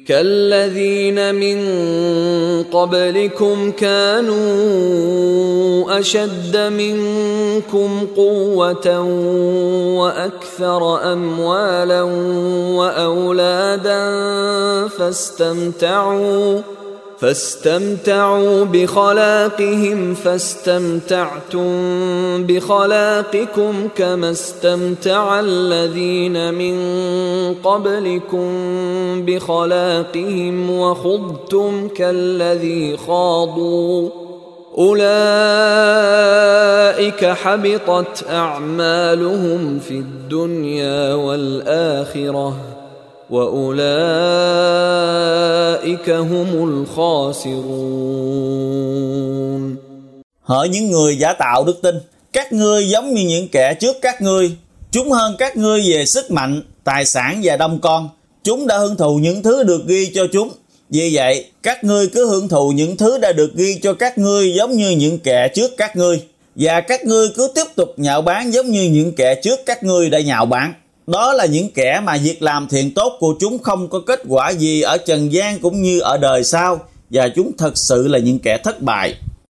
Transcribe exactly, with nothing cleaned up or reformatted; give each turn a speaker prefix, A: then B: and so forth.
A: كالذين من قبلكم كانوا أشد منكم قوة وأكثر أموالا وأولادا فاستمتعوا فاستمتعوا بخلاقهم فاستمتعتم بخلاقكم كما استمتع الذين من قبلكم بخلاقهم وخضتم كالذي خاضوا أولئك حبطت أعمالهم في الدنيا والآخرة وأولئك هم الخاسرون.
B: Hỡi những người giả tạo đức tin, các ngươi giống như những kẻ trước các ngươi, chúng hơn các ngươi về sức mạnh, tài sản và đông con. Chúng đã hưởng thụ những thứ được ghi cho chúng. Vì vậy, các ngươi cứ hưởng thụ những thứ đã được ghi cho các ngươi giống như những kẻ trước các ngươi, và các ngươi cứ tiếp tục nhạo báng giống như những kẻ trước các ngươi đã nhạo báng. Đó là những kẻ mà việc làm thiện tốt của chúng không có kết quả gì ở trần gian cũng như ở đời sau, và chúng thật sự là những kẻ thất bại.